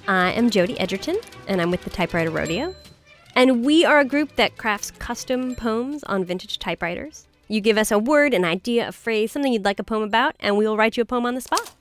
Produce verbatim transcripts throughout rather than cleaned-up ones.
I am Jody Edgerton, and I'm with the Typewriter Rodeo. And we are a group that crafts custom poems on vintage typewriters. You give us a word, an idea, a phrase, something you'd like a poem about, and we will write you a poem on the spot.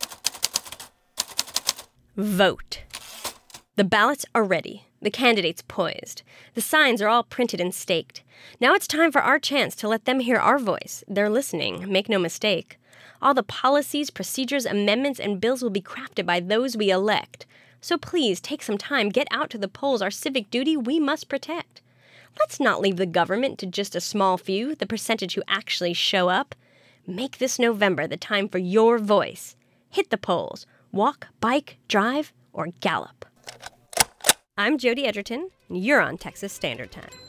Vote. The ballots are ready. The candidates poised. The signs are all printed and staked. Now it's time for our chance to let them hear our voice. They're listening, make no mistake. All the policies, procedures, amendments, and bills will be crafted by those we elect. So please take some time, get out to the polls, our civic duty we must protect. Let's not leave the government to just a small few, the percentage who actually show up. Make this November the time for your voice. Hit the polls. Walk, bike, drive, or gallop. I'm Jody Edgerton, and you're on Texas Standard Time.